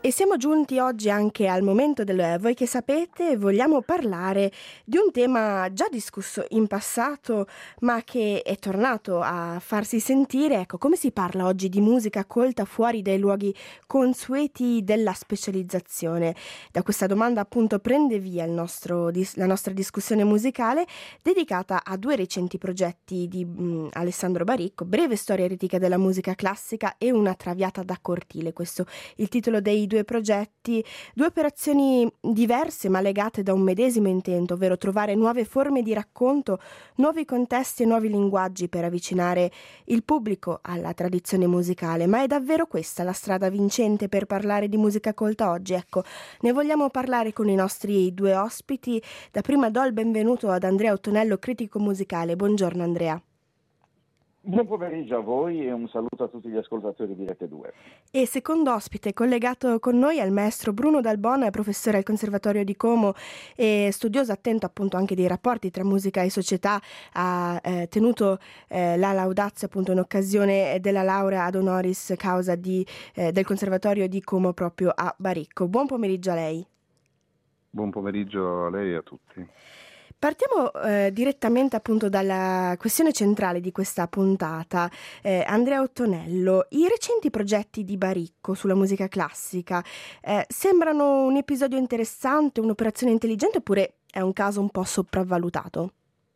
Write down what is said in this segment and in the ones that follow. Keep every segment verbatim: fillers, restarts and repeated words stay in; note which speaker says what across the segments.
Speaker 1: E siamo giunti oggi anche al momento del Voi che sapete. Vogliamo parlare di un tema già discusso in passato, ma che è tornato a farsi sentire. Ecco, come si parla oggi di musica colta fuori dai luoghi consueti della specializzazione? Da questa domanda appunto prende via il nostro, dis- la nostra discussione musicale, dedicata a due recenti progetti di mh, Alessandro Baricco: Breve storia eritica della musica classica e Una traviata da cortile. Questo il titolo dei due progetti, due operazioni diverse ma legate da un medesimo intento, ovvero trovare nuove forme di racconto, nuovi contesti e nuovi linguaggi per avvicinare il pubblico alla tradizione musicale. Ma è davvero questa la strada vincente per parlare di musica colta oggi? Ecco, ne vogliamo parlare con i nostri due ospiti. Da prima do il benvenuto ad Andrea Ottonello, critico musicale. Buongiorno Andrea.
Speaker 2: Buon pomeriggio a voi e un saluto a tutti gli ascoltatori di Rete due.
Speaker 1: E secondo ospite collegato con noi è il maestro Bruno Dalbona, professore al Conservatorio di Como e studioso attento appunto anche dei rapporti tra musica e società. Ha eh, tenuto eh, la laudazio appunto in occasione della laurea ad honoris causa di, eh, del Conservatorio di Como proprio a Baricco. Buon pomeriggio a lei.
Speaker 3: Buon pomeriggio a lei e a tutti.
Speaker 1: Partiamo eh, direttamente appunto dalla questione centrale di questa puntata. Eh, Andrea Ottonello, i recenti progetti di Baricco sulla musica classica eh, sembrano un episodio interessante, un'operazione intelligente, oppure è un caso un po' sopravvalutato?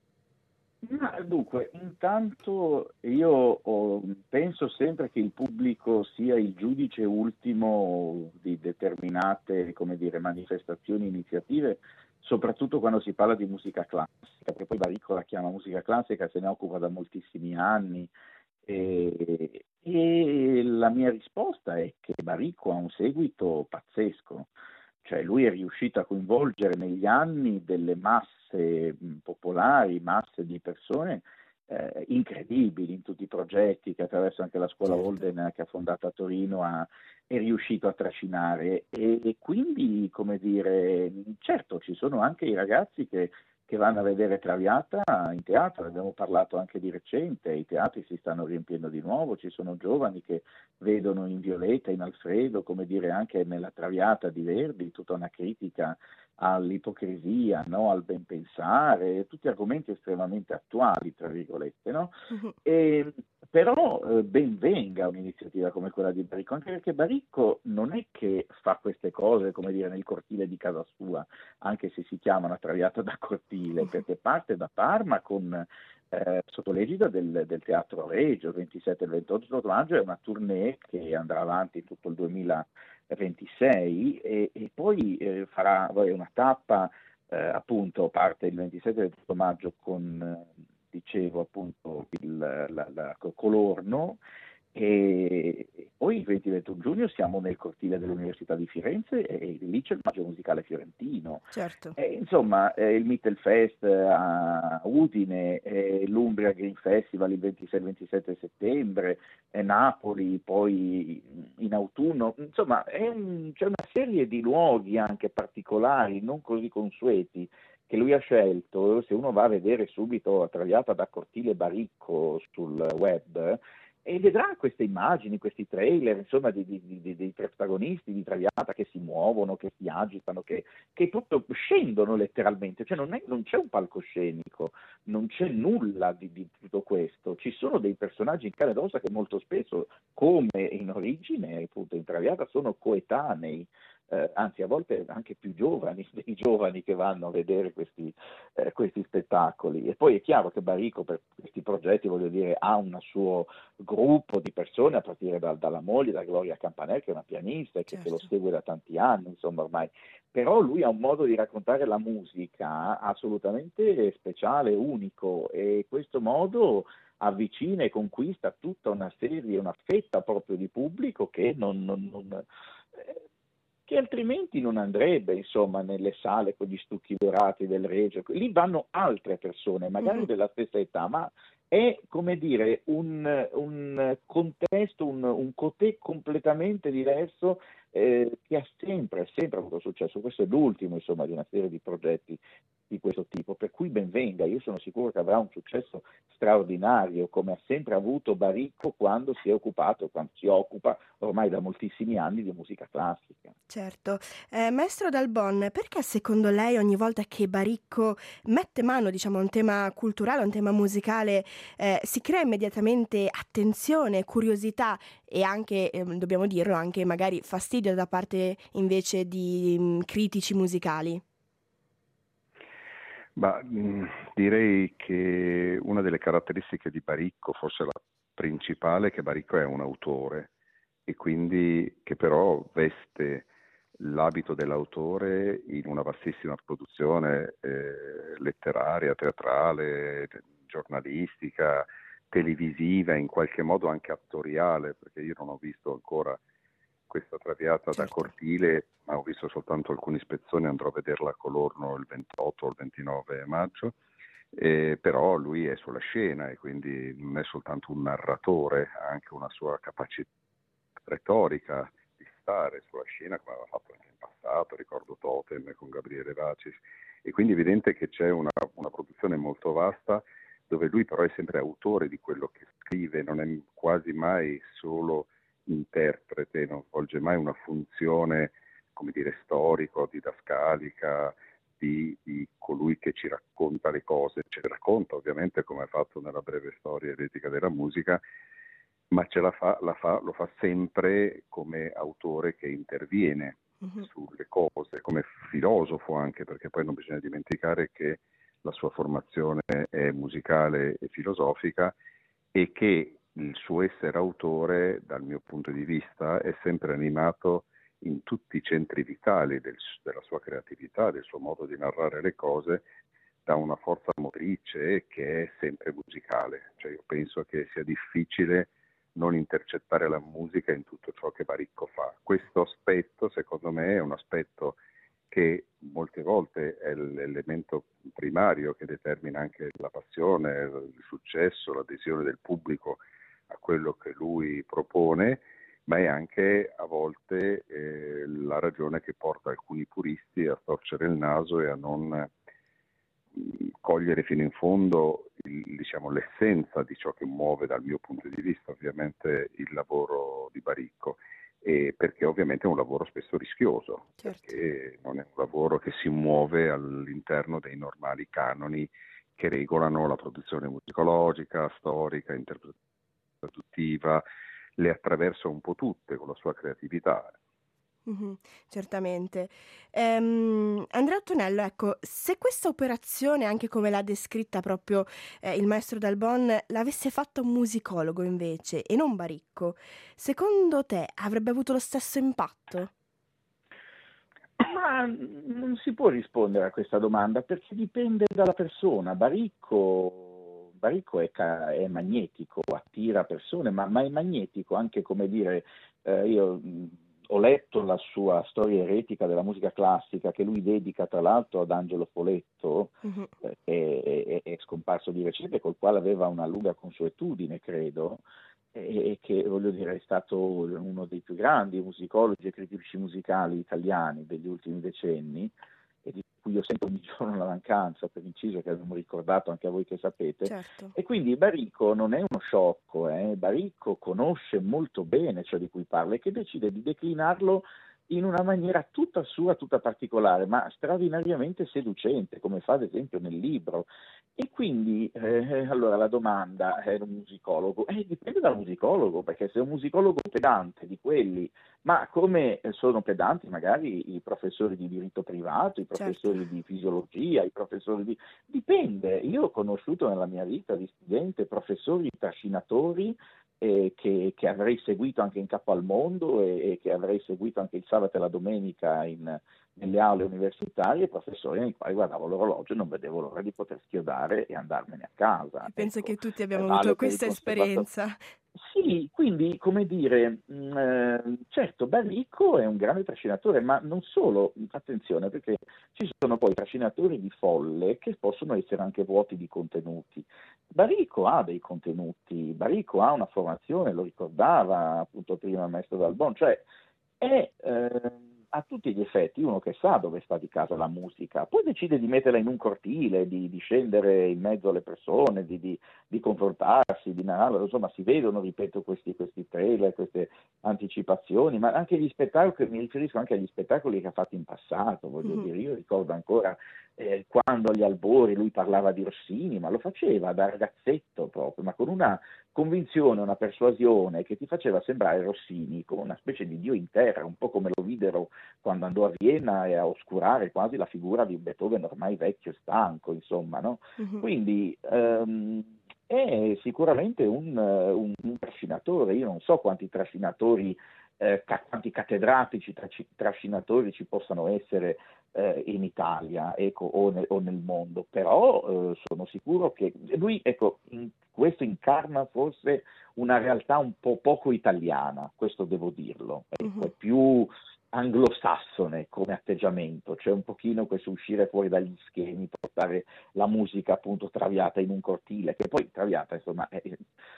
Speaker 2: Ma, dunque, intanto io ho- penso sempre che il pubblico sia il giudice ultimo di determinate, come dire, manifestazioni, iniziative, soprattutto quando si parla di musica classica, perché poi Baricco la chiama musica classica, se ne occupa da moltissimi anni. E, e la mia risposta è che Baricco ha un seguito pazzesco. Cioè lui è riuscito a coinvolgere negli anni delle masse mh, popolari, masse di persone eh, incredibili in tutti i progetti che attraverso anche la scuola
Speaker 1: Certo.
Speaker 2: Holden che ha fondato a Torino ha, è riuscito a trascinare e, e quindi, come dire, certo ci sono anche i ragazzi che, che vanno a vedere Traviata in teatro, ne abbiamo parlato anche di recente, i teatri si stanno riempiendo di nuovo, ci sono giovani che vedono in Violetta, in Alfredo, come dire anche nella Traviata di Verdi, tutta una critica all'ipocrisia, no? Al ben pensare, tutti argomenti estremamente attuali, tra virgolette, no?
Speaker 1: Mhm.
Speaker 2: E, però eh, ben venga un'iniziativa come quella di Baricco, anche perché Baricco non è che fa queste cose, come dire, nel cortile di casa sua, anche se si chiama una Traviata da cortile, perché parte da Parma con eh, sotto l'egida del, del Teatro Regio, il ventisette e il ventotto maggio, è una tournée che andrà avanti tutto il duemilaventisei e, e poi eh, farà poi una tappa, eh, appunto parte il ventisette e il ventotto maggio con, eh, dicevo appunto, il, la, la Colorno, e poi il venti e ventuno giugno siamo nel cortile dell'Università di Firenze e lì c'è il Maggio Musicale Fiorentino.
Speaker 1: Certo.
Speaker 2: E, insomma, eh, il Mittelfest a Udine, eh, l'Umbria Green Festival il ventisei ventisette settembre, eh, Napoli poi in autunno, insomma è un, c'è una serie di luoghi anche particolari, non così consueti, che lui ha scelto. Se uno va a vedere subito la Traviata da Cortile Baricco sul web, e vedrà queste immagini, questi trailer, insomma, di, di, di, dei protagonisti di Traviata che si muovono, che si agitano, che, che proprio scendono letteralmente, cioè non, è, non c'è un palcoscenico, non c'è nulla di, di tutto questo, ci sono dei personaggi in carne ed ossa che molto spesso, come in origine, appunto in Traviata, sono coetanei. Eh, anzi a volte anche più giovani, dei giovani che vanno a vedere questi, eh, questi spettacoli. E poi è chiaro che Baricco per questi progetti, voglio dire, ha un suo gruppo di persone, a partire da, dalla moglie, da Gloria Campanella, che è una pianista e che,
Speaker 1: Certo.
Speaker 2: che lo segue da tanti anni, insomma ormai. Però lui ha un modo di raccontare la musica assolutamente speciale, unico, e questo modo avvicina e conquista tutta una serie, una fetta proprio di pubblico che non, non, non eh, che altrimenti non andrebbe, insomma, nelle sale con gli stucchi dorati del Regio. Lì vanno altre persone, magari
Speaker 1: Mhm.
Speaker 2: della stessa età, ma è, come dire, un, un contesto, un, un cotè completamente diverso eh, che ha sempre, sempre avuto successo. Questo è l'ultimo, insomma, di una serie di progetti di questo tipo, per cui ben venga, io sono sicuro che avrà un successo straordinario, come ha sempre avuto Baricco quando si è occupato, quando si occupa ormai da moltissimi anni di musica classica.
Speaker 1: Certo. Eh, maestro Dalbon, perché secondo lei ogni volta che Baricco mette mano, diciamo, a un tema culturale, a un tema musicale, eh, si crea immediatamente attenzione, curiosità e anche, eh, dobbiamo dirlo, anche magari fastidio da parte invece di mh, critici musicali?
Speaker 3: Ma mh, direi che una delle caratteristiche di Baricco, forse la principale, è che Baricco è un autore e quindi che però veste l'abito dell'autore in una vastissima produzione eh, letteraria, teatrale, giornalistica, televisiva, in qualche modo anche attoriale, perché io non ho visto ancora questa Traviata da
Speaker 1: Certo.
Speaker 3: Cortile, ma ho visto soltanto alcuni spezzoni, andrò a vederla a Colorno il ventotto o il ventinove maggio, eh, però lui è sulla scena e quindi non è soltanto un narratore, ha anche una sua capacità retorica di stare sulla scena come aveva fatto anche in passato, ricordo Totem con Gabriele Vacis, e quindi è evidente che c'è una, una produzione molto vasta dove lui però è sempre autore di quello che scrive, non è quasi mai solo interprete, non svolge mai una funzione, come dire, storica, didascalica, di, di colui che ci racconta le cose, ce le racconta ovviamente come ha fatto nella breve storia eretica della musica, ma ce la fa, la fa, lo fa sempre come autore che interviene
Speaker 1: Mhm.
Speaker 3: sulle cose, come filosofo anche, perché poi non bisogna dimenticare che la sua formazione è musicale e filosofica e che il suo essere autore, dal mio punto di vista, è sempre animato in tutti i centri vitali del, della sua creatività, del suo modo di narrare le cose, da una forza motrice che è sempre musicale. Cioè io penso che sia difficile non intercettare la musica in tutto ciò che Baricco fa. Questo aspetto, secondo me, è un aspetto che molte volte è l'elemento primario che determina anche la passione, il successo, l'adesione del pubblico a quello che lui propone, ma è anche a volte eh, la ragione che porta alcuni puristi a storcere il naso e a non mh, cogliere fino in fondo il, diciamo, l'essenza di ciò che muove dal mio punto di vista ovviamente il lavoro di Baricco. E perché ovviamente è un lavoro spesso rischioso,
Speaker 1: Certo.
Speaker 3: perché non è un lavoro che si muove all'interno dei normali canoni che regolano la produzione musicologica, storica, interpretativa, le attraversa un po' tutte con la sua creatività.
Speaker 1: Mhm, certamente. Ehm, Andrea Ottonello, ecco, se questa operazione, anche come l'ha descritta proprio eh, il maestro Dalbon, l'avesse fatta un musicologo invece e non Baricco, secondo te avrebbe avuto lo stesso impatto?
Speaker 2: Ma non si può rispondere a questa domanda perché dipende dalla persona. Baricco, Baricco è, ca- è magnetico, attira persone, ma, ma è magnetico anche, come dire, eh, io mh, ho letto la sua storia eretica della musica classica che lui dedica tra l'altro ad Angelo Foletto,
Speaker 1: Mhm,
Speaker 2: eh, che è, è- è scomparso di recente, col quale aveva una lunga consuetudine, credo e e che voglio dire è stato uno dei più grandi musicologi e critici musicali italiani degli ultimi decenni e di cui io sento ogni giorno la mancanza, per inciso che abbiamo ricordato anche a voi che sapete,
Speaker 1: certo.
Speaker 2: e quindi Baricco non è uno sciocco, eh? Baricco conosce molto bene ciò di cui parla e che decide di declinarlo in una maniera tutta sua, tutta particolare, ma straordinariamente seducente, come fa ad esempio nel libro. E quindi, eh, allora la domanda è un musicologo? Eh, dipende dal musicologo, perché se è un musicologo pedante di quelli, ma come sono pedanti magari i professori di diritto privato, i
Speaker 1: Certo.
Speaker 2: professori di fisiologia, i professori di... Dipende, io ho conosciuto nella mia vita di studente professori trascinatori eh, che, che avrei seguito anche in capo al mondo e, e che avrei seguito anche il sabato e la domenica in, nelle aule universitarie, professori nei quali guardavo l'orologio e non vedevo l'ora di poter schiodare e andarmene a casa.
Speaker 1: E penso
Speaker 2: Ecco,
Speaker 1: che tutti
Speaker 2: eh,
Speaker 1: abbiamo avuto
Speaker 2: vale per il
Speaker 1: questa
Speaker 2: conservatorio.
Speaker 1: esperienza.
Speaker 2: Sì, quindi come dire, mh, eh, certo Baricco è un grande trascinatore, ma non solo, attenzione, perché ci sono poi trascinatori di folle che possono essere anche vuoti di contenuti. Baricco ha dei contenuti, Baricco ha una formazione, lo ricordava appunto prima il maestro Dalbon, cioè è eh, a tutti gli effetti uno che sa dove sta di casa la musica, poi decide di metterla in un cortile, di, di scendere in mezzo alle persone, di, di, di confrontarsi, di narrarla, insomma si vedono, ripeto, questi, questi trailer, queste anticipazioni, ma anche gli spettacoli, mi riferisco anche agli spettacoli che ha fatto in passato, voglio
Speaker 1: Mhm.
Speaker 2: dire, io ricordo ancora eh, quando agli albori lui parlava di Rossini, ma lo faceva da ragazzetto proprio, ma con una convinzione, una persuasione che ti faceva sembrare Rossini come una specie di dio in terra, un po' come lo videro quando andò a Vienna e a oscurare quasi la figura di Beethoven ormai vecchio e stanco, insomma, no?
Speaker 1: Mhm.
Speaker 2: Quindi ehm, è sicuramente un, un, un trascinatore, io non so quanti trascinatori, eh, ca- quanti cattedratici traci- trascinatori ci possano essere eh, in Italia, ecco, o, nel, o nel mondo, però eh, sono sicuro che lui, ecco, in, questo incarna forse una realtà un po' poco italiana, questo devo dirlo, ecco,
Speaker 1: Mhm.
Speaker 2: è più anglosassone come atteggiamento, cioè un pochino questo uscire fuori dagli schemi, portare la musica appunto traviata in un cortile, che poi traviata insomma è,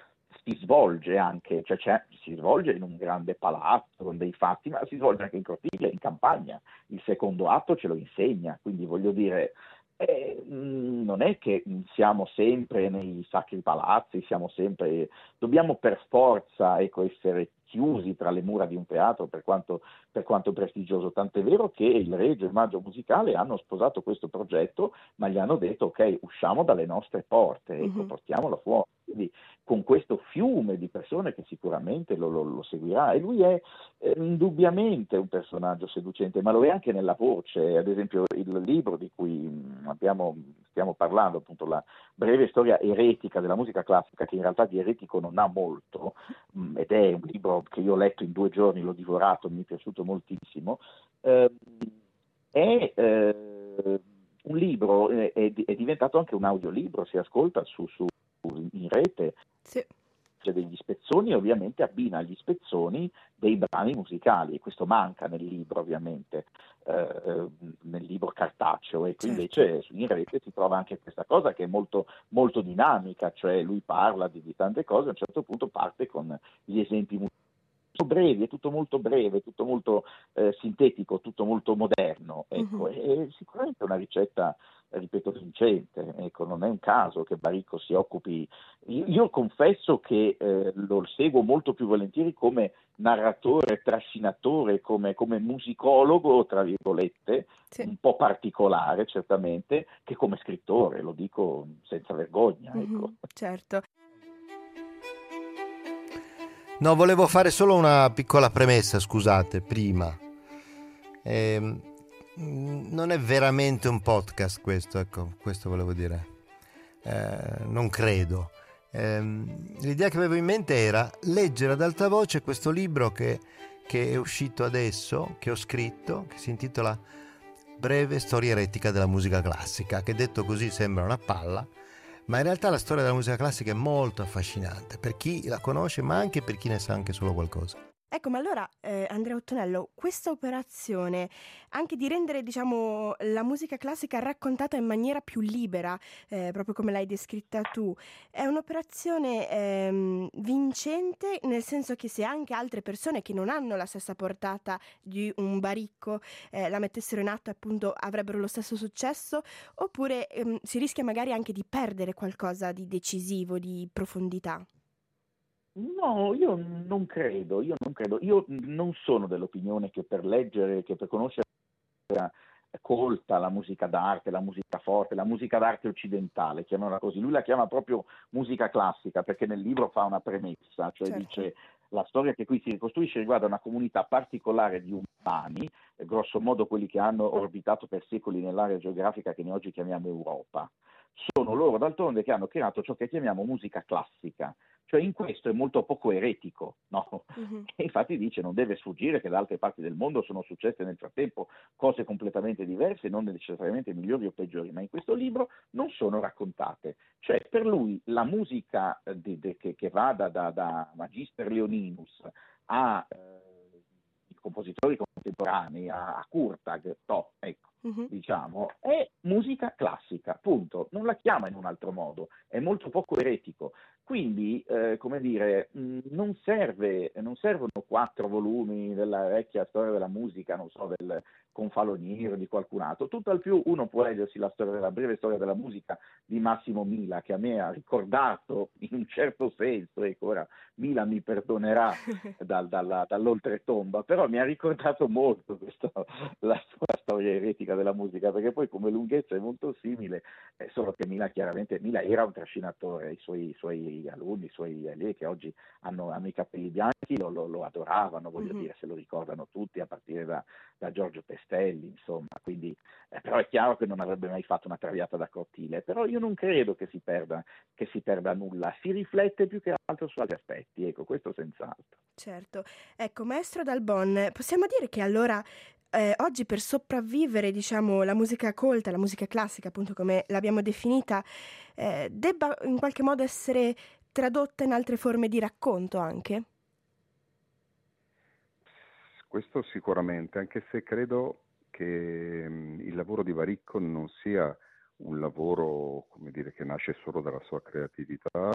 Speaker 2: si svolge anche, cioè c'è, si svolge in un grande palazzo con dei fatti, ma si svolge anche in cortile, in campagna. Il secondo atto ce lo insegna, quindi voglio dire, eh, mh, non è che mh, siamo sempre nei sacri palazzi, siamo sempre, dobbiamo per forza ecco, essere chiusi tra le mura di un teatro per quanto, per quanto prestigioso, tant'è vero che il Regio e il Maggio Musicale hanno sposato questo progetto, ma gli hanno detto ok, usciamo dalle nostre porte, ecco,
Speaker 1: Mhm.
Speaker 2: portiamolo fuori. Quindi con questo fiume di persone che sicuramente lo, lo, lo seguirà, e lui è eh, indubbiamente un personaggio seducente, ma lo è anche nella voce. Ad esempio il libro di cui mh, abbiamo, stiamo parlando, appunto la breve storia eretica della musica classica, che in realtà di eretico non ha molto, mh, ed è un libro che io ho letto in due giorni, l'ho divorato, mi è piaciuto moltissimo, eh, è eh, un libro, è, è, è diventato anche un audiolibro, si ascolta su, su in rete,
Speaker 1: Sì.
Speaker 2: c'è degli spezzoni e ovviamente abbina agli spezzoni dei brani musicali, e questo manca nel libro ovviamente, eh, nel libro cartaceo, e qui
Speaker 1: Certo.
Speaker 2: invece in rete si trova anche questa cosa che è molto, molto dinamica, cioè lui parla di, di tante cose, a un certo punto parte con gli esempi musicali brevi, è tutto molto breve, tutto molto eh, sintetico, tutto molto moderno, ecco,
Speaker 1: Mhm.
Speaker 2: è, è sicuramente una ricetta, ripeto, vincente, ecco, non è un caso che Baricco si occupi, io, io confesso che eh, lo seguo molto più volentieri come narratore, trascinatore, come, come musicologo, tra virgolette,
Speaker 1: Sì.
Speaker 2: un po' particolare certamente, che come scrittore, lo dico senza vergogna, ecco.
Speaker 1: Mhm. Certo.
Speaker 4: No, volevo fare solo una piccola premessa, scusate, prima. Ehm, mm, non è veramente un podcast questo, ecco, questo volevo dire. Eh, non credo. Ehm, l'idea che avevo in mente era leggere ad alta voce questo libro che, che è uscito adesso, che ho scritto, che si intitola Breve storia eretica della musica classica, che detto così sembra una palla, ma in realtà la storia della musica classica è molto affascinante per chi la conosce, ma anche per chi ne sa anche solo qualcosa.
Speaker 1: Ecco, ma allora, eh, Andrea Ottonello, questa operazione, anche di rendere, diciamo, la musica classica raccontata in maniera più libera, eh, proprio come l'hai descritta tu, è un'operazione ehm, vincente, nel senso che se anche altre persone che non hanno la stessa portata di un Baricco eh, la mettessero in atto, appunto, avrebbero lo stesso successo, oppure ehm, si rischia magari anche di perdere qualcosa di decisivo, di profondità.
Speaker 2: No, io non credo, io non credo, io non sono dell'opinione che per leggere, che per conoscere colta la musica d'arte, la musica forte, la musica d'arte occidentale, chiamiamola così. Lui la chiama proprio musica classica perché nel libro fa una premessa, cioè
Speaker 1: Certo.
Speaker 2: dice la storia che qui si ricostruisce riguarda una comunità particolare di umani, eh, grosso modo quelli che hanno orbitato per secoli nell'area geografica che noi oggi chiamiamo Europa. Sono loro d'altronde che hanno creato ciò che chiamiamo musica classica, cioè in questo è molto poco eretico, no?
Speaker 1: Mhm.
Speaker 2: E infatti dice non deve sfuggire che da altre parti del mondo sono successe nel frattempo cose completamente diverse, non necessariamente migliori o peggiori, ma in questo libro non sono raccontate. Cioè per lui la musica eh, di, di, che, che va da, da, da Magister Leoninus a eh, i compositori come contemporanei, a, a Kurtag, to, ecco,
Speaker 1: Mhm.
Speaker 2: diciamo, è musica classica, punto. Non la chiama in un altro modo, è molto poco eretico. Quindi, eh, come dire, mh, non serve, non servono quattro volumi della vecchia storia della musica, non so, del Confaloniere o di qualcun altro. Tutto al più uno può leggersi la storia della breve storia della musica di Massimo Mila, che a me ha ricordato in un certo senso, ecco, ora Mila mi perdonerà dal, dalla, dall'oltretomba, però mi ha ricordato molto questa, la sua storia eretica della musica, perché poi come lunghezza è molto simile, eh, solo che Mila chiaramente, Mila era un trascinatore, i suoi, i suoi alunni, i suoi allievi che oggi hanno, hanno i capelli bianchi lo, lo, lo adoravano, voglio
Speaker 1: Mhm.
Speaker 2: dire, se lo ricordano tutti, a partire da, da Giorgio Pestelli, insomma, quindi, eh, però è chiaro che non avrebbe mai fatto una traviata da cortile, però io non credo che si perda, che si perda nulla, si riflette più che altro su altri aspetti, ecco, questo senz'altro.
Speaker 1: Certo. Ecco, maestro Dalbon, possiamo dire che allora eh, oggi per sopravvivere, diciamo, la musica colta, la musica classica, appunto come l'abbiamo definita, eh, debba in qualche modo essere tradotta in altre forme di racconto anche?
Speaker 3: Questo sicuramente, anche se credo che mh, il lavoro di Baricco non sia un lavoro, come dire, che nasce solo dalla sua creatività,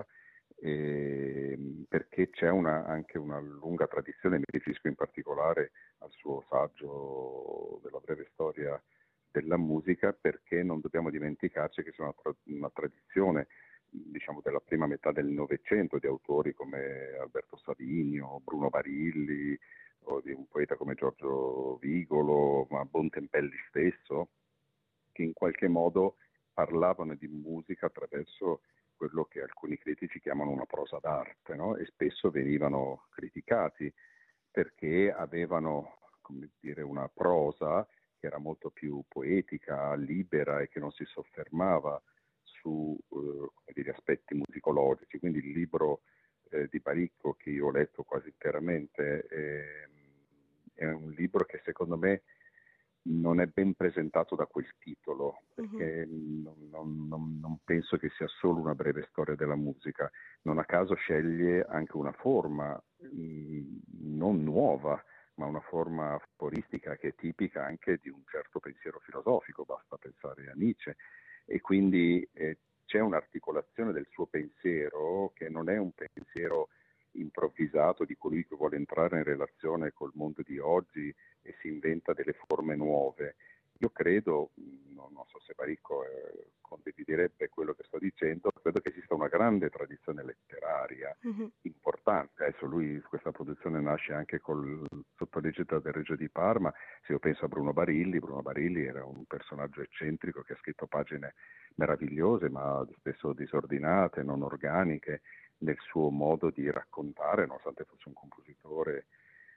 Speaker 3: e, perché c'è una, anche una lunga tradizione, mi riferisco in particolare al suo saggio della breve storia della musica, perché non dobbiamo dimenticarci che c'è una, tra- una tradizione, diciamo, della prima metà del Novecento di autori come Alberto Savinio, Bruno Barilli, o di un poeta come Giorgio Vigolo, ma Bontempelli stesso, che in qualche modo parlavano di musica attraverso quello che alcuni critici chiamano una prosa d'arte, no? E spesso venivano criticati perché avevano, come dire, una prosa che era molto più poetica, libera e che non si soffermava su eh, come dire, aspetti musicologici. Quindi il libro eh, di Baricco, che io ho letto quasi interamente, eh, è un libro che secondo me non è ben presentato da quel titolo,
Speaker 1: Mhm.
Speaker 3: perché non, non- non- non penso che sia solo una breve storia della musica. Non a caso sceglie anche una forma mh, non nuova, ma una forma aforistica che è tipica anche di un certo pensiero filosofico, basta pensare a Nietzsche. E quindi eh, c'è un'articolazione del suo pensiero che non è un pensiero improvvisato di colui che vuole entrare in relazione col mondo di oggi e si inventa delle forme nuove. Io credo, non, non so se Baricco eh, condividerebbe quello che sto dicendo, credo che esista una grande tradizione letteraria
Speaker 1: Mhm.
Speaker 3: importante. Adesso lui, questa produzione nasce anche col, sotto l'egida del Regio di Parma. Se io penso a Bruno Barilli, Bruno Barilli era un personaggio eccentrico che ha scritto pagine meravigliose, ma spesso disordinate, non organiche, nel suo modo di raccontare, nonostante fosse un compositore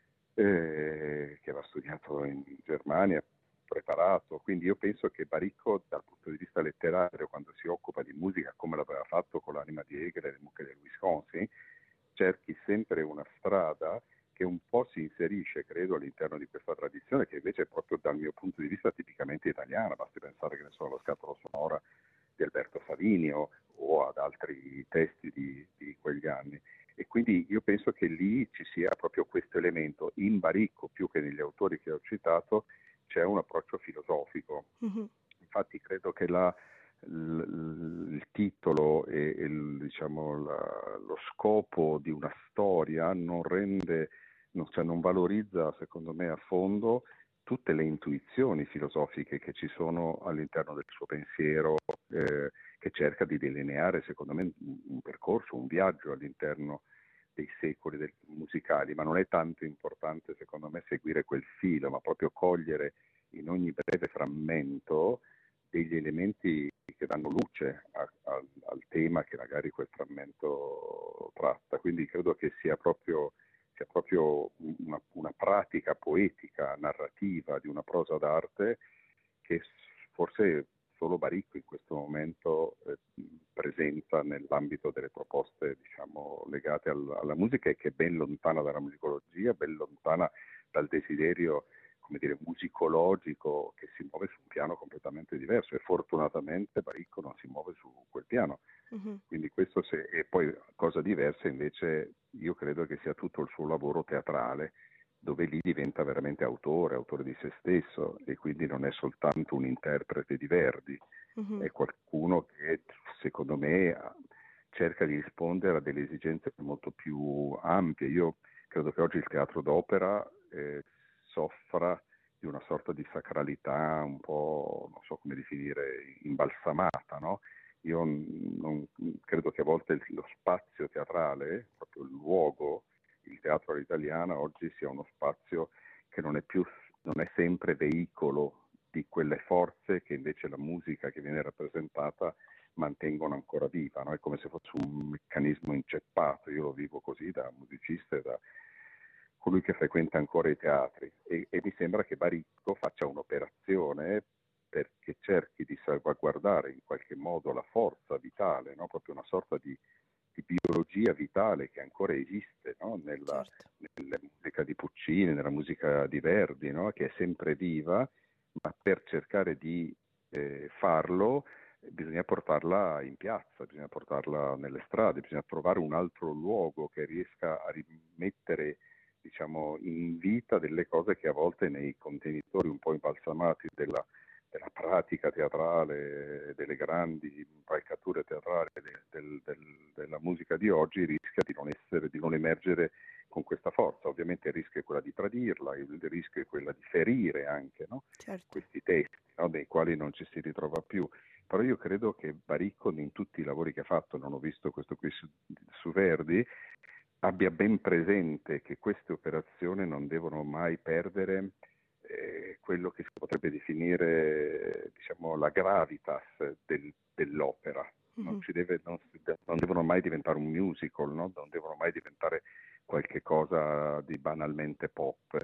Speaker 3: eh, che aveva studiato in Germania, preparato. Quindi io penso che Baricco, dal punto di vista letterario, quando si occupa di musica, come l'aveva fatto con l'anima di Hegel e le mucche del Wisconsin, cerchi sempre una strada che un po' si inserisce, credo, all'interno di questa tradizione, che invece è proprio dal mio punto di vista tipicamente italiana. Basti pensare che ne so, alla scatola sonora di Alberto Savinio o ad altri testi di, di quegli anni. E quindi io penso che lì ci sia proprio questo elemento. In Baricco, più che negli autori che ho citato, c'è un approccio filosofico.
Speaker 1: Mhm.
Speaker 3: Infatti credo che la, il, il titolo e, e il, diciamo, la, lo scopo di una storia non rende, non, cioè non valorizza, secondo me, a fondo tutte le intuizioni filosofiche che ci sono all'interno del suo pensiero, eh, che cerca di delineare, secondo me, un, un percorso, un viaggio all'interno dei secoli del, musicali, ma non è tanto importante, secondo me, seguire quel filo, ma proprio cogliere in ogni breve frammento degli elementi che danno luce a, a, al tema che magari quel frammento tratta. Quindi credo che sia proprio sia proprio una, una pratica poetica, narrativa di una prosa d'arte che forse solo Baricco in questo momento eh, presenta nell'ambito delle proposte, diciamo, legate al, alla musica, e che è ben lontana dalla musicologia, ben lontana dal desiderio, come dire, musicologico, che si muove su un piano completamente diverso, e fortunatamente Baricco non si muove su quel piano.
Speaker 1: Mhm.
Speaker 3: Quindi questo se, e poi cosa diversa invece io credo che sia tutto il suo lavoro teatrale, dove lì diventa veramente autore, autore di se stesso, e quindi non è soltanto un interprete di Verdi,
Speaker 1: Mhm.
Speaker 3: è qualcuno che secondo me cerca di rispondere a delle esigenze molto più ampie. Io credo che oggi il teatro d'opera eh, soffra di una sorta di sacralità un po', non so come definire, imbalsamata, no? Io non, credo che a volte lo spazio teatrale, proprio il luogo, il teatro all'italiana oggi sia uno spazio che non è più, non è sempre veicolo di quelle forze che invece la musica che viene rappresentata mantengono ancora viva, no? È come se fosse un meccanismo inceppato. Io lo vivo così da musicista e da colui che frequenta ancora i teatri, e, e mi sembra che Baricco faccia un'operazione perché cerchi di salvaguardare in qualche modo la forza vitale, no? Proprio una sorta di, di biologia vitale che ancora esiste, no? nella,
Speaker 1: Certo.
Speaker 3: nella musica di Puccini, nella musica di Verdi, no? Che è sempre viva, ma per cercare di eh, farlo bisogna portarla in piazza, bisogna portarla nelle strade, bisogna trovare un altro luogo che riesca a rimettere, diciamo, in vita delle cose che a volte nei contenitori un po' imbalsamati della, della pratica teatrale, delle grandi impalcature teatrali del, del, del, della musica di oggi rischia di non essere, di non emergere con questa forza. Ovviamente il rischio è quella di tradirla, il rischio è quella di ferire anche, no?
Speaker 1: Certo.
Speaker 3: Questi testi, no? Dei quali non ci si ritrova più. Però io credo che Baricco, in tutti i lavori che ha fatto, non ho visto questo qui su, su Verdi, abbia ben presente che queste operazioni non devono mai perdere eh, quello che si potrebbe definire, diciamo, la gravitas del, dell'opera.
Speaker 1: Mhm.
Speaker 3: Non, ci deve, non, non devono mai diventare un musical, no? Non devono mai diventare qualche cosa di banalmente pop.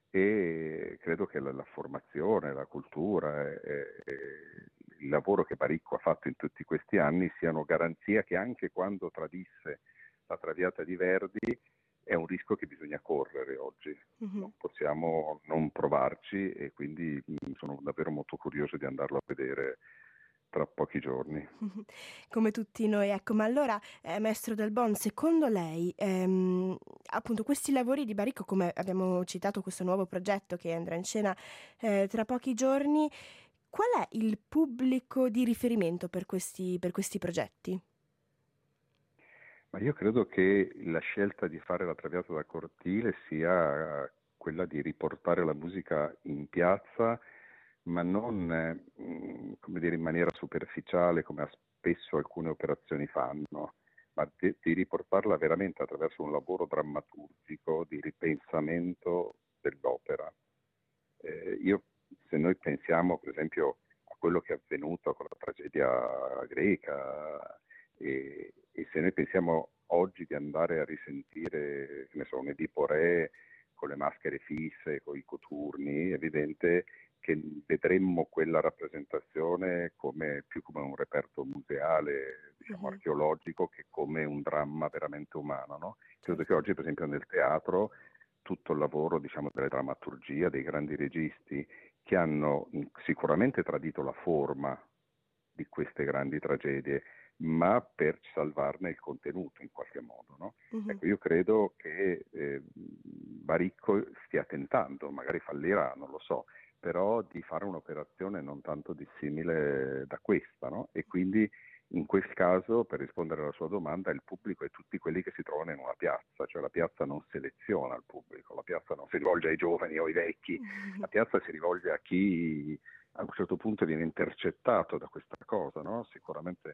Speaker 3: E credo che la, la formazione, la cultura e, e il lavoro che Baricco ha fatto in tutti questi anni siano garanzia che anche quando tradisse la Traviata di Verdi è un rischio che bisogna correre oggi.
Speaker 1: Mhm.
Speaker 3: Non possiamo non provarci, e quindi mh, sono davvero molto curioso di andarlo a vedere tra pochi giorni.
Speaker 1: Come tutti noi, ecco, ma allora, eh, maestro Del Bon, secondo lei, ehm, appunto, questi lavori di Baricco, come abbiamo citato questo nuovo progetto che andrà in scena eh, tra pochi giorni, qual è il pubblico di riferimento per questi, per questi progetti?
Speaker 3: Ma io credo che la scelta di fare la Traviata da Cortile sia quella di riportare la musica in piazza, ma non eh, come dire, in maniera superficiale come spesso alcune operazioni fanno, ma di, di riportarla veramente attraverso un lavoro drammaturgico di ripensamento dell'opera. Eh, io, se noi pensiamo per esempio a quello che è avvenuto con la tragedia greca, e, e se noi pensiamo oggi di andare a risentire, che ne so, un Edipo Re con le maschere fisse, con i coturni, è evidente che vedremmo quella rappresentazione come, più come un reperto museale, diciamo,
Speaker 1: Mhm.
Speaker 3: archeologico, che come un dramma veramente umano, no? Credo
Speaker 1: Certo.
Speaker 3: che oggi, per esempio, nel teatro tutto il lavoro, diciamo, della drammaturgia, dei grandi registi che hanno sicuramente tradito la forma di queste grandi tragedie, ma per salvarne il contenuto in qualche modo, no?
Speaker 1: Mhm.
Speaker 3: Ecco, io credo che eh, Baricco stia tentando, magari fallirà, non lo so, però di fare un'operazione non tanto dissimile da questa, no? E quindi in quel caso, per rispondere alla sua domanda, il pubblico è tutti quelli che si trovano in una piazza, cioè la piazza non seleziona il pubblico, la piazza non si rivolge ai giovani o ai vecchi, la piazza si rivolge a chi a un certo punto viene intercettato da questa cosa, no? Sicuramente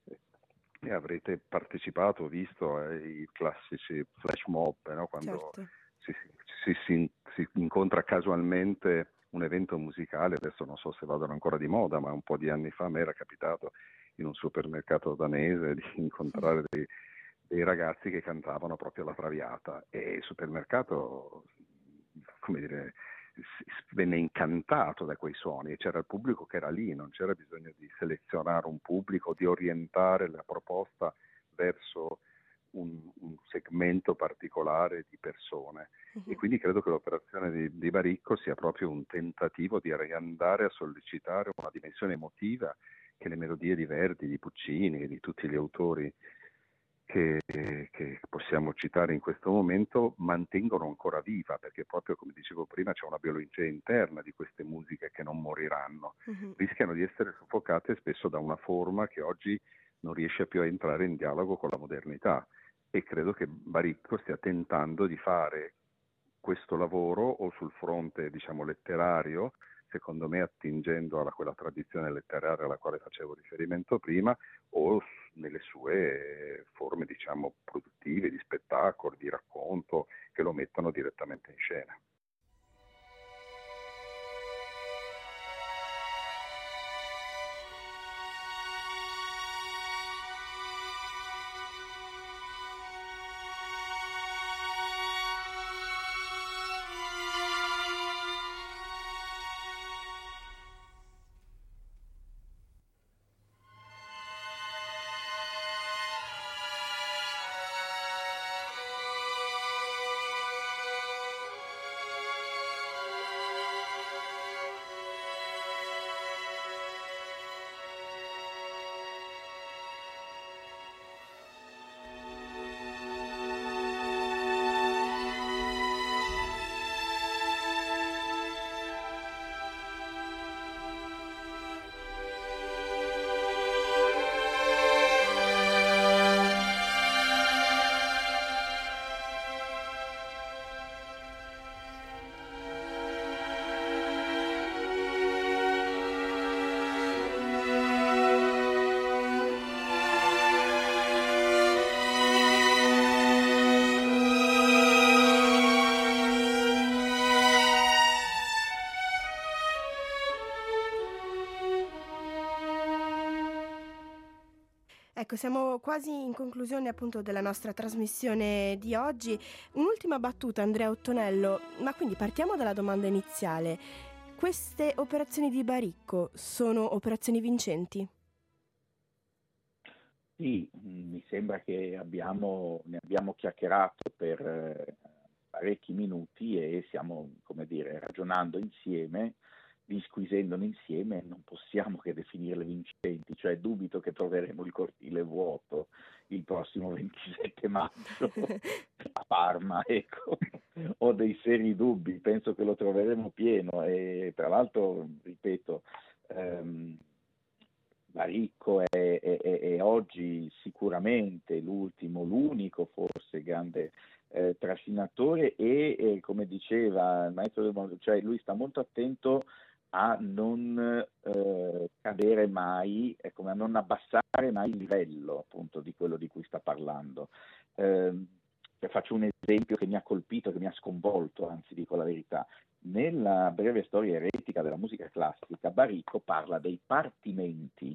Speaker 3: eh, avrete partecipato, visto ai classici flash mob, no? Quando
Speaker 1: Certo.
Speaker 3: si, si, si, si incontra casualmente un evento musicale. Adesso non so se vadano ancora di moda, ma un po' di anni fa a me era capitato in un supermercato danese di incontrare dei, dei ragazzi che cantavano proprio la Traviata, e il supermercato, come dire, venne incantato da quei suoni, e c'era il pubblico che era lì, non c'era bisogno di selezionare un pubblico, di orientare la proposta verso un, un segmento particolare di persone. E quindi credo che l'operazione di, di Baricco sia proprio un tentativo di andare a sollecitare una dimensione emotiva che le melodie di Verdi, di Puccini e di tutti gli autori che, che possiamo citare in questo momento mantengono ancora viva, perché proprio come dicevo prima c'è una biologia interna di queste musiche che non moriranno,
Speaker 1: Mhm.
Speaker 3: rischiano di essere soffocate spesso da una forma che oggi non riesce più a entrare in dialogo con la modernità, e credo che Baricco stia tentando di fare questo lavoro o sul fronte, diciamo, letterario, secondo me attingendo a quella tradizione letteraria alla quale facevo riferimento prima, o nelle sue forme, diciamo, produttive, di spettacolo, di racconto, che lo mettano direttamente in scena.
Speaker 1: Ecco, siamo quasi in conclusione appunto della nostra trasmissione di oggi. Un'ultima battuta, Andrea Ottonello, ma quindi partiamo dalla domanda iniziale. Queste operazioni di Baricco sono operazioni vincenti?
Speaker 2: Sì, mh, mi sembra che abbiamo, ne abbiamo chiacchierato per eh, parecchi minuti e stiamo, come dire, ragionando insieme, disquisendone insieme, non possiamo che definirle vincenti, cioè dubito che troveremo il cortile vuoto il prossimo ventisette maggio a Parma, ecco. Ho dei seri dubbi, penso che lo troveremo pieno e tra l'altro, ripeto, ehm, Baricco è, è, è, è oggi sicuramente l'ultimo, l'unico forse grande eh, trascinatore e, e come diceva il maestro del mondo, cioè lui sta molto attento a non eh, cadere mai, eh, come a non abbassare mai il livello appunto di quello di cui sta parlando. Eh, faccio un esempio che mi ha colpito, che mi ha sconvolto, anzi dico la verità. Nella breve storia eretica della musica classica, Baricco parla dei partimenti.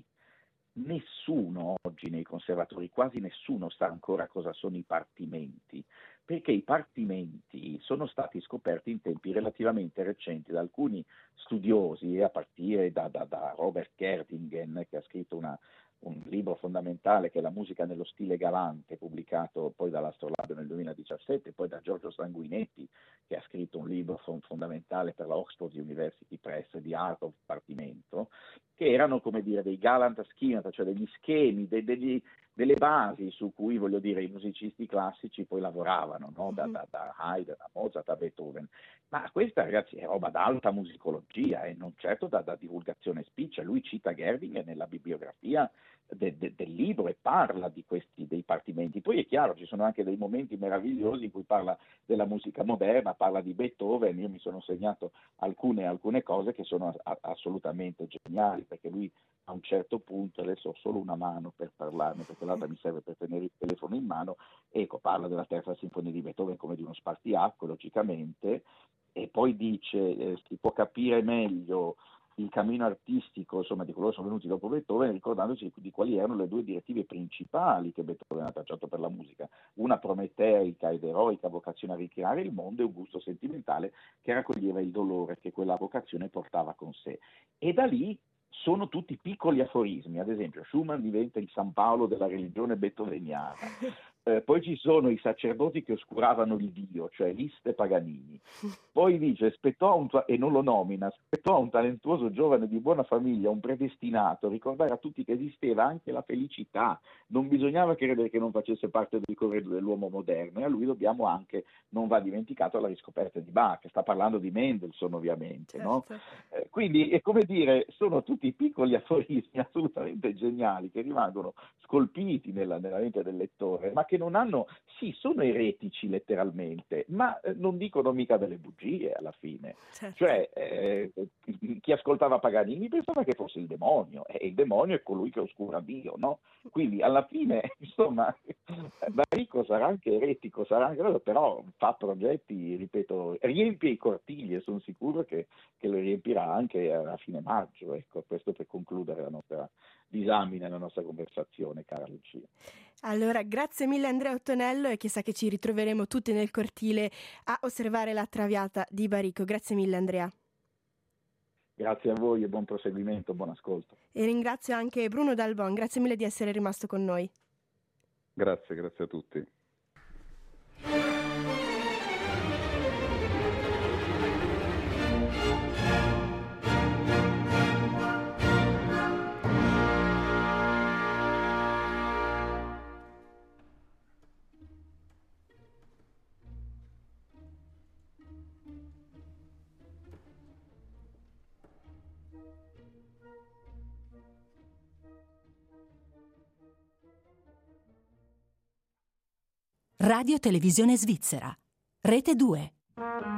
Speaker 2: Nessuno oggi nei conservatori, quasi nessuno sa ancora cosa sono i partimenti, perché i partimenti sono stati scoperti in tempi relativamente recenti da alcuni studiosi, a partire da, da, da Robert Gerdingen, che ha scritto una, un libro fondamentale che è La musica nello stile galante, pubblicato poi dall'Astrolabe nel duemiladiciassette, poi da Giorgio Sanguinetti, che ha scritto un libro fondamentale per la Oxford University Press, The Art of Partimento, che erano, come dire, dei Galant schemata, cioè degli schemi, dei, degli, delle basi su cui, voglio dire, i musicisti classici poi lavoravano, no? da, da, da Haydn a Mozart a Beethoven. Ma questa, ragazzi, è roba d'alta musicologia e non certo da, da divulgazione spiccia. Lui cita Gerding nella bibliografia de, de, del libro e parla di questi, dei partimenti. Poi è chiaro, ci sono anche dei momenti meravigliosi in cui parla della musica moderna, parla di Beethoven. Io mi sono segnato alcune, alcune cose che sono a, assolutamente geniali, perché lui a un certo punto, adesso ho solo una mano per parlarne perché l'altra mi serve per tenere il telefono in mano, ecco, parla della terza sinfonia di Beethoven come di uno spartiacque, logicamente, e poi dice eh, si può capire meglio il cammino artistico, insomma, di coloro che sono venuti dopo Beethoven, ricordandoci di quali erano le due direttive principali che Beethoven ha tracciato per la musica, una prometeica ed eroica vocazione a ricreare il mondo e un gusto sentimentale che raccoglieva il dolore che quella vocazione portava con sé. E da lì sono tutti piccoli aforismi, ad esempio Schumann diventa il San Paolo della religione beethoveniana, Eh, poi ci sono i sacerdoti che oscuravano il Dio, cioè Liszt e Paganini. Poi dice, spettò a un, e non lo nomina, spettò a un talentuoso giovane di buona famiglia, un predestinato, ricordare a tutti che esisteva anche la felicità, non bisognava credere che non facesse parte del corredo dell'uomo moderno, e a lui dobbiamo anche, non va dimenticato, la riscoperta di Bach, sta parlando di Mendelssohn ovviamente,
Speaker 1: certo.
Speaker 2: no? Eh, quindi è come dire, sono tutti piccoli aforismi assolutamente geniali che rimangono scolpiti nella, nella mente del lettore, ma che non hanno, sì, sono eretici letteralmente, ma eh, non dicono mica delle bugie alla fine.
Speaker 1: Certo.
Speaker 2: Cioè, eh, chi ascoltava Paganini pensava che fosse il demonio, e il demonio è colui che oscura Dio, no? Quindi alla fine, insomma, Barico sarà anche eretico, sarà anche, però fa progetti, ripeto, riempie i cortigli, e sono sicuro che, che lo riempirà anche a fine maggio. Ecco, questo per concludere la nostra disamina, la nostra conversazione, cara Lucia.
Speaker 1: Allora, grazie mille Andrea Ottonello, e chissà che ci ritroveremo tutti nel cortile a osservare la Traviata di Barico. Grazie mille Andrea.
Speaker 2: Grazie a voi e buon proseguimento, buon ascolto.
Speaker 1: E ringrazio anche Bruno Dalbon, grazie mille di essere rimasto con noi.
Speaker 3: Grazie, grazie a tutti.
Speaker 5: Radio Televisione Svizzera, Rete due.